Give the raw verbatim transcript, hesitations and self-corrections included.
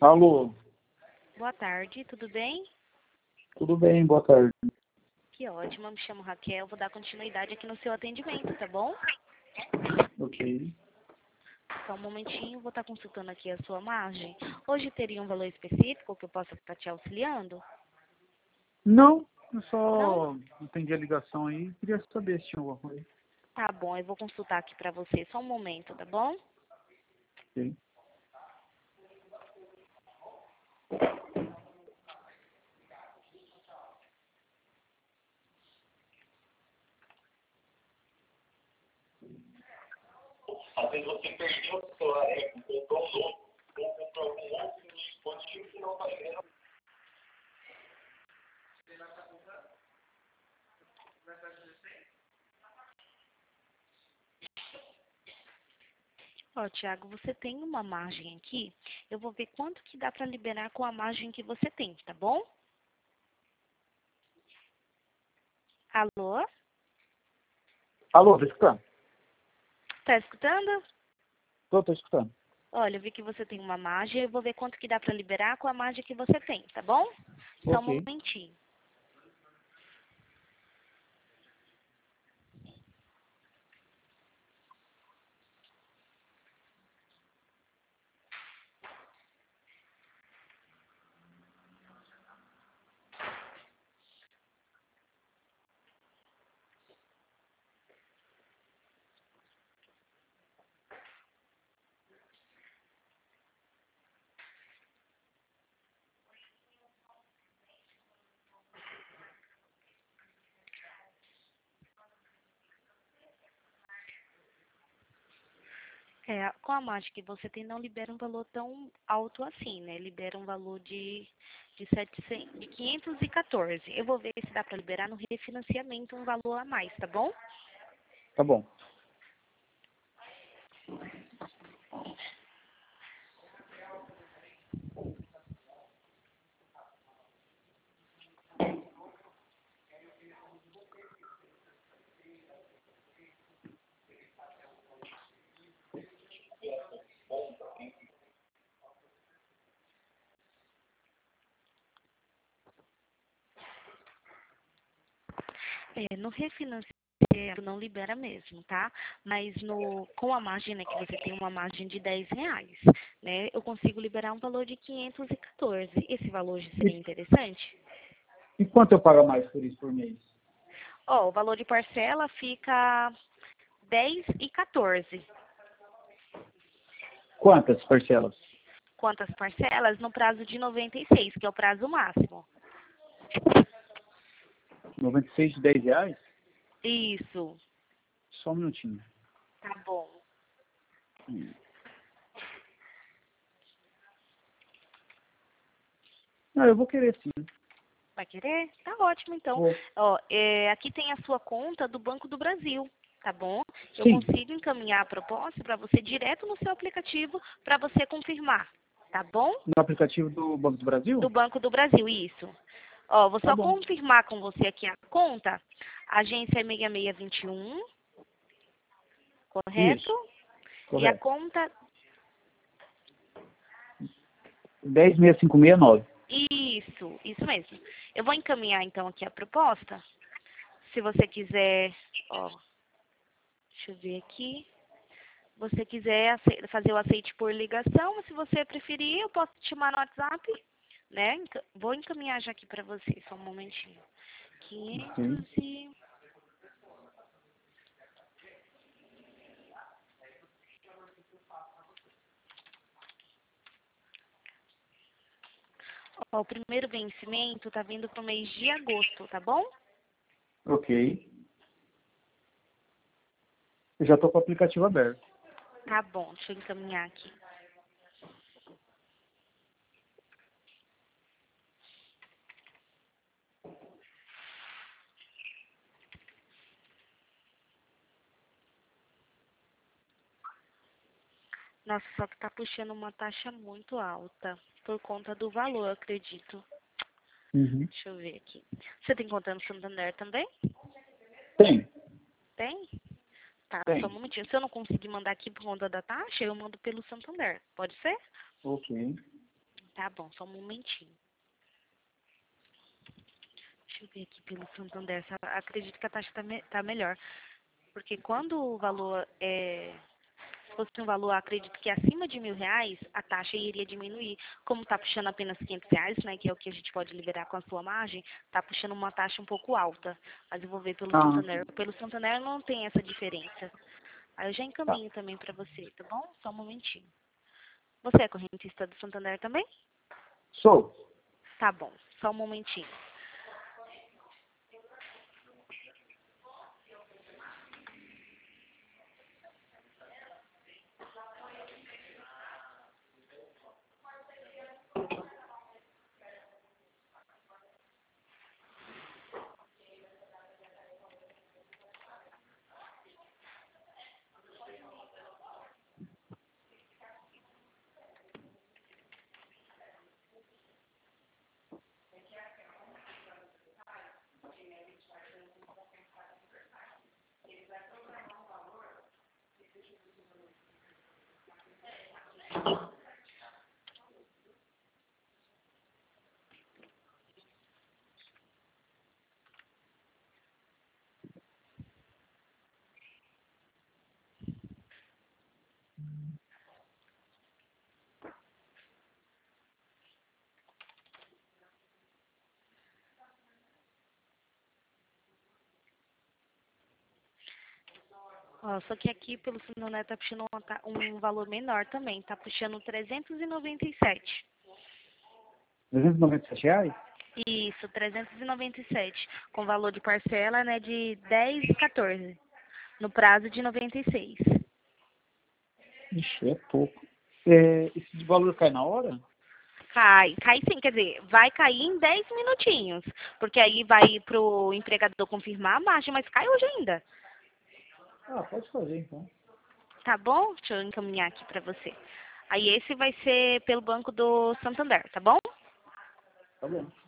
Alô, Boa tarde, tudo bem? tudo bem? Boa tarde. Que ótimo, eu me chamo Raquel, vou dar continuidade aqui no seu atendimento, tá bom? Ok. Só um momentinho, vou estar consultando aqui a sua margem. Hoje teria um valor específico que eu possa estar te auxiliando? Não, eu Não? só entendi a ligação aí. Queria saber se tinha alguma coisa. Tá bom, eu vou consultar aqui pra você, só um momento, tá bom? Ok. Às vezes você perdeu o celular, é, comprou um novo, ou comprou algum outro dispositivo que não está querendo. Ó, Thiago, você tem uma margem aqui, eu vou ver quanto que dá pra liberar com a margem que você tem, tá bom? Alô? Alô, tá escutando? Tá escutando? Tô, tô escutando. Olha, eu vi que você tem uma margem, eu vou ver quanto que dá pra liberar com a margem que você tem, tá bom? Só um Ok. momentinho. É, com a margem que você tem, não libera um valor tão alto assim, né? Libera um valor de, de, setecentos, de quinhentos e quatorze. Eu vou ver se dá para liberar no refinanciamento um valor a mais, tá bom? Tá bom. É, no refinanciamento não libera mesmo, tá? Mas no, com a margem, né, que você tem uma margem de dez reais, né? Eu consigo liberar um valor de quinhentos e quatorze. Esse valor já seria E, interessante? e quanto eu pago a mais por isso por mês? Ó, o valor de parcela fica dez e quatorze. Quantas parcelas? Quantas parcelas? No prazo de noventa e seis, que é o prazo máximo. noventa e seis de dez reais? Isso, Só um minutinho. tá bom. Hum. Não, eu vou querer sim. Vai querer? Tá ótimo, então. Vou. Ó, é, aqui tem a sua conta do Banco do Brasil, tá bom? Eu Sim. consigo encaminhar a proposta para você direto no seu aplicativo para você confirmar, tá bom? No aplicativo do Banco do Do Brasil? Banco do Brasil, isso. Ó, vou Tá só bom. confirmar com você aqui a conta. A agência é seis seis dois um, correto? Isso. E a Correto. conta. dez mil seiscentos e cinquenta e nove. Isso, isso mesmo. Eu vou encaminhar então aqui a proposta. Se você quiser, ó, deixa eu ver aqui. Você quiser ace- fazer o aceite por ligação, se você preferir, eu posso te chamar no WhatsApp, né? Enca- Vou encaminhar já aqui para você, só um momentinho. Ok. quinhentos e... Ó, o primeiro vencimento tá vindo pro mês de agosto, tá bom? Ok. Eu já tô com o aplicativo aberto. Tá bom, deixa eu encaminhar aqui. Nossa, só que tá puxando uma taxa muito alta, por conta do valor, eu acredito. Uhum. Deixa eu ver aqui. Você tem conta no Santander também? Tem. Tem? Tá, só um Tem. momentinho. Se eu não conseguir mandar aqui por conta da taxa, eu mando pelo Santander. Pode ser? Ok. Tá bom, só um momentinho. Deixa eu ver aqui pelo Santander. Sa- Acredito que a taxa tá, me- tá melhor. Porque quando o valor é. Se fosse um valor, acredito que acima de mil reais, a taxa iria diminuir. Como está puxando apenas quinhentos reais, né, que é o que a gente pode liberar com a sua margem, está puxando uma taxa um pouco alta. Mas eu vou ver pelo Ah, Santander. Pelo Santander não tem essa diferença. Aí eu já tá. encaminho também para você, tá bom? Só um momentinho. Você é correntista do Santander também? Sou. Tá bom, só um momentinho. Ó, só que aqui pelo Santander tá puxando uma ta- um valor menor também. Tá puxando trezentos e noventa e sete. trezentos e noventa e sete reais? Isso, trezentos e noventa e sete. Com valor de parcela, né, de dez e quatorze. No prazo de noventa e seis. Ixi, é pouco. É, esse valor cai na hora? Cai, cai sim, quer dizer, vai cair em dez minutinhos. Porque aí vai pro empregador confirmar a margem, mas cai hoje ainda. Ah, pode fazer então. Tá bom? Deixa eu encaminhar aqui pra você. Aí esse vai ser pelo Banco do Santander, tá bom? Tá bom.